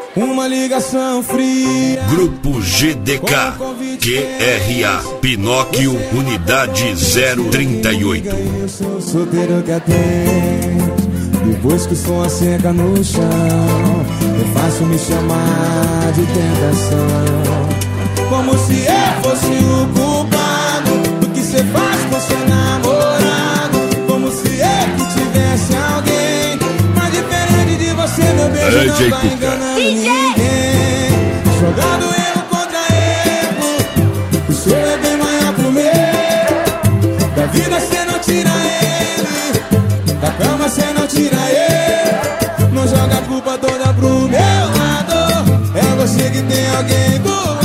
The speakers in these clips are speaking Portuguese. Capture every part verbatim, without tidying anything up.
uma ligação fria. Grupo G D K, Q R A, Pinóquio, Unidade zero trinta e oito. Eu sou solteiro que atende, depois que o som asseca no chão, é fácil me chamar de tentação. Como se eu fosse o culpado do que cê faz com seu namorado. Como se eu que tivesse alguém, mas diferente de você, meu beijo Ei, não J. tá Cuca. enganando D J. ninguém. Jogado erro contra erro, o seu é bem maior que o meu. Da vida cê não tira ele, da cama cê não tira ele. Não joga a culpa toda pro meu lado, é você que tem alguém do lado.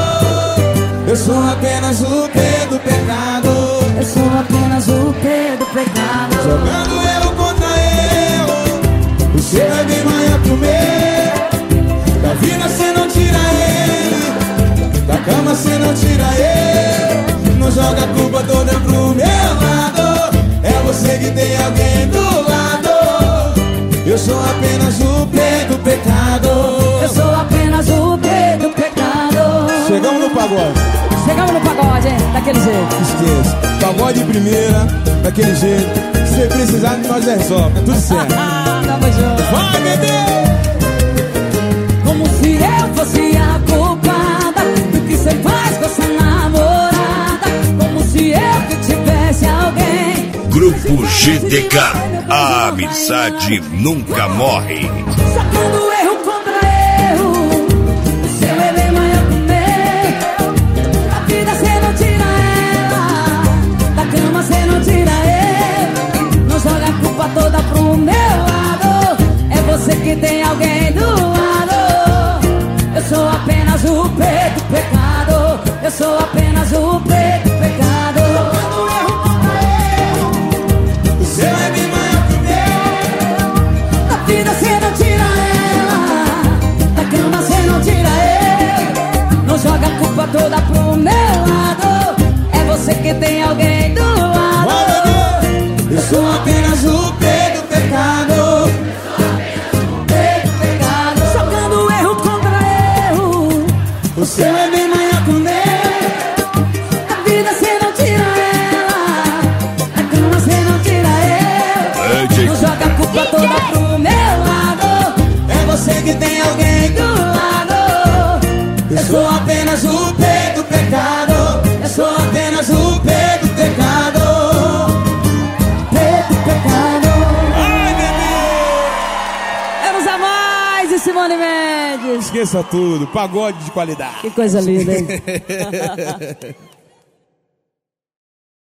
Eu sou apenas o P do pecado, Eu sou apenas o P do pecado. jogando erro contra erro, o seu é bem maior que o meu. Da vida cê não tira ele, da cama cê não tira ele. Não joga a culpa toda pro meu lado, é você que tem alguém do lado. Eu sou apenas o P do pecado. Eu sou apenas o P do pecado. Chegamos no pagode. Chegamos no pagode, hein? Daquele jeito. Esqueça, pagode de primeira, daquele jeito. Se você precisar, nós resolve, é tudo certo. Ah, tamo junto. Vai, bebê! Como se eu fosse a culpada do que cê faz com sua namorada. Como se eu que tivesse alguém. Grupo G D K, a amizade nunca morre. Sacando erro contra erro, o seu é bem maior que o meu. Da vida cê não tira ela, da cama cê não tira ele. Não joga a culpa toda pro meu lado, é você que tem alguém do lado. Eu sou apenas o P do pecado. Eu sou apenas o P do pecado. Sacando erro contra erro, O seu é bem maior que o meu. da vida cê não tira ela, da cama cê não tira ele. Não joga a culpa toda pro meu lado, é você que tem alguém do lado. Vai, bebê! Eu sou apenas o P do pecado. P do pecado. Jogando erro contra erro, O seu é bem maior que o meu. da vida cê não tira ela, da cama cê não tira Ei, ele. J. Não joga a culpa toda pro meu lado, É você que tem alguém do do lado. Eu sou apenas o P do pecado. Eu sou apenas o P do pecado. P do pecado. Ai, bebê! Vamos a mais de Simone Mendes. Esqueça tudo, pagode de qualidade. Que coisa linda, hein?